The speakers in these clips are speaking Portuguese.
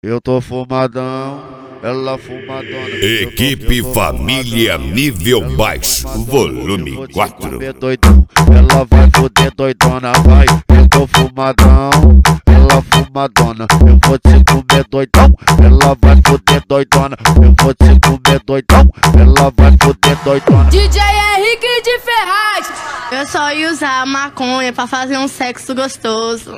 Eu tô fumadão, ela fumadona. Equipe Família Nível Baixo, volume 4. Doidão, ela vai foder doidona, vai. Eu tô fumadão, ela fumadona. Eu vou te comer doidão, ela vai foder doidona. Eu vou te comer doidão, ela vai foder doidona. DJ Henrique de Ferraz. Eu só ia usar maconha pra fazer um sexo gostoso.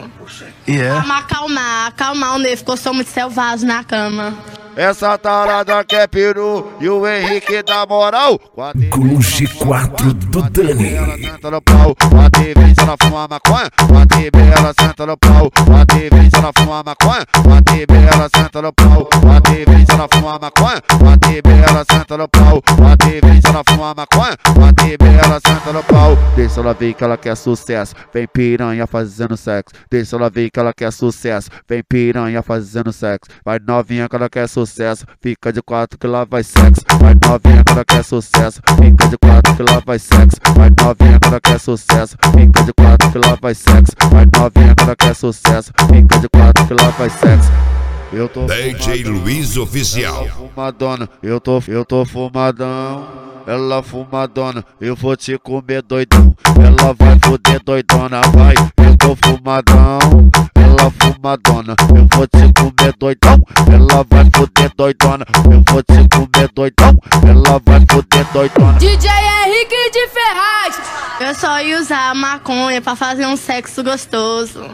Pra acalmar o nervo, que eu sou muito selvagem na cama. Essa tarada quer peru e o Henrique dá moral. Com G4 do Dani. Ela senta no pau, a TV ela fuma maconha. A TV ela senta no pau, a TV ela fuma maconha. A TV ela senta no pau, a TV ela fuma maconha. A TV ela senta no pau, a TV ela fuma maconha. A TV ela senta no pau. Deixa ela ver que ela quer sucesso, vem piranha fazendo sexo. Deixa ela ver que ela quer sucesso, vem piranha fazendo sexo. Vai novinha que ela quer sucesso, fica de 4 que lá vai sexo. Vai novinha que ela quer sucesso, fica de 4 que lá vai sexo. Vai novinha que ela quer sucesso, fica de 4 que lá vai sexo. Vai novinha que ela quer sucesso, fica de 4 que lá vai sexo. Eu tô DJ Luiz Oficial. Fumadona, eu tô fumadão, ela fumadona. Eu vou te comer doidão, ela vai foder doidona, vai. Eu tô fumadão, ela fumadona. Eu vou te comer doidão, ela vai foder doidona. Eu vou te comer doidão, ela vai foder doidona. DJ Henrique de Ferraz. Eu só ia usar maconha pra fazer um sexo gostoso.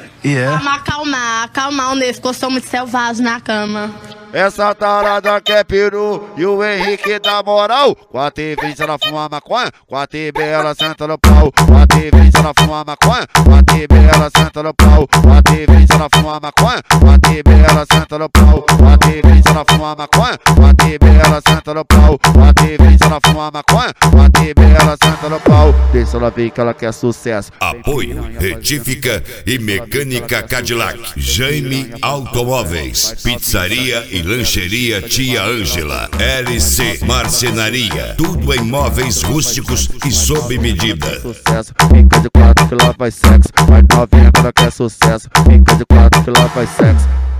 Pra acalmar o nervo, que eu sou muito selvagem na cama. Essa tarada quer peru e o Henrique dá moral. Com a TV ela fuma maconha, com a TV ela senta no pau. Com a TV ela fuma maconha, com a TV ela senta no pau. Com a TV ela fuma maconha, com a TV ela senta no pau. Com a TV ela fuma maconha, com a TV ela senta no pau. Com a TV ela fuma maconha, com a TV ela senta no pau. Deixa ela ver que ela quer sucesso. Apoio Retífica e Mecânica Cadillac. Jaime Automóveis. Pizzaria e Lancheria Tia Ângela. LC Marcenaria. Tudo em móveis rústicos e sob medida. Sucesso, fica de 4 que lá vai sexo. Vai novinha que ela quer sucesso, fica de 4 que lá vai sexo.